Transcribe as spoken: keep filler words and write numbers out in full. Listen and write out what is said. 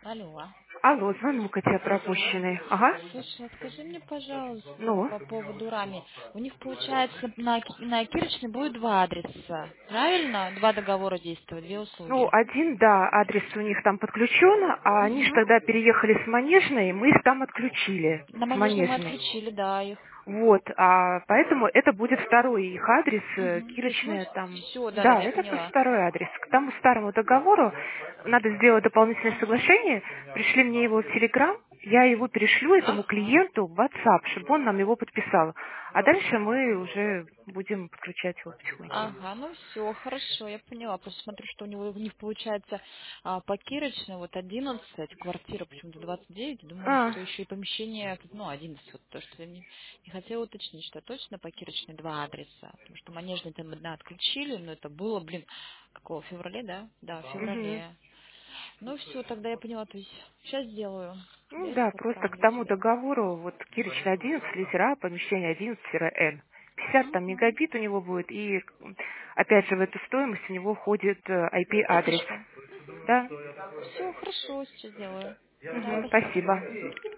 Алло. Алло, звонок у тебя пропущенный. Ага. Слушай, а скажи мне, пожалуйста, Ну? по поводу Рами. У них, получается, на, Ки- на Кирочной будет два адреса. Правильно? Два договора действуют, две Ну, услуги. один, да, адрес у них там подключен, а они же Угу. тогда переехали с Манежной, мы их там отключили, На с Манежной мы Манежной. отключили, да, их. Вот, а поэтому это будет второй их адрес, э, Угу. То есть, ну, Кирочная там. все, да, да, Да, да, я это просто поняла. второй адрес. К тому старому договору надо сделать дополнительное соглашение. Пришли мне его в Телеграм, я его перешлю этому Ага. клиенту в WhatsApp, чтобы он нам его подписал. А дальше мы уже будем подключать его потихоньку. Ага, ну все, хорошо, я поняла. Просто смотрю, что у него у них получается а, по Кирочной вот одиннадцать, квартира почему-то двадцать девять. Думала, А, что еще и помещение, ну, одиннадцать, вот то, что я не, не хотела уточнить, что точно по Кирочной два адреса. Потому что Манежный там одна отключили, но это было, блин, какого, в феврале, да? Да, в угу. феврале. Ну все, тогда я поняла, то есть сейчас сделаю. Ну Я их да, просто к отправлю тому тебе. договору, вот Кирочная одиннадцать, литера А, помещение одиннадцать-Н. пятьдесят там Угу. мегабит у него будет, и опять же в эту стоимость у него входит э, I P-адрес. Айпишка. Да? Все, хорошо, сейчас сделаю. Да, Мгм, спасибо. спасибо. Мгм.